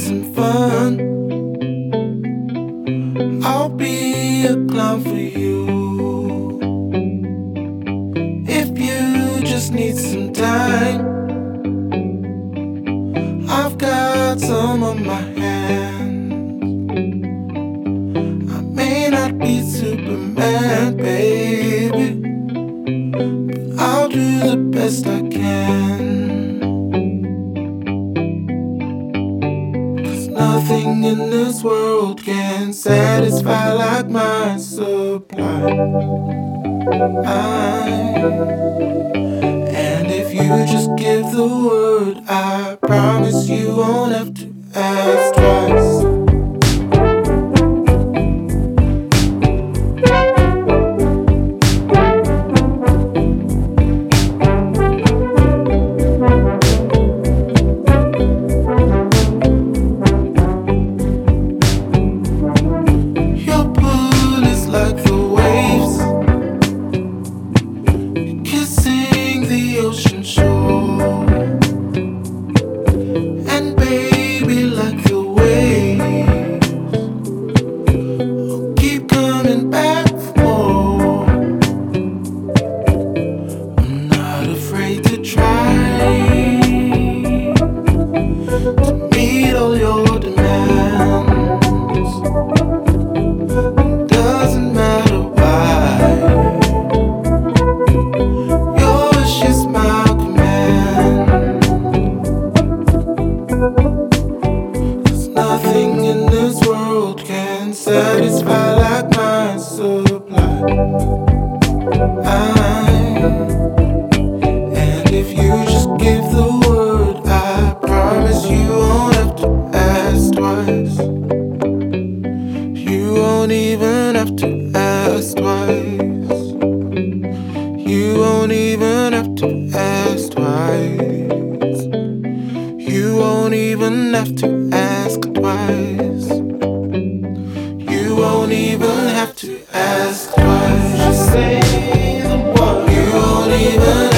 some fun, I'll be a clown for you. If you just need some time, I've got some on my hands. I may not be Superman, baby, but I'll do the best I can. Nothing in this world can satisfy like my supply. And if you just give the word, I promise you won't have to ask twice. Ocean shore, and baby, like the waves, I'll keep coming back for more. I'm not afraid to try to meet all your demands. It doesn't matter why. Nothing in this world can satisfy like my supply. And if you just give the word, I promise you won't have to ask twice. You won't even have to ask twice. You won't even have to ask twice. You won't even have to ask twice. You won't even have to ask twice. Just say the word. You won't even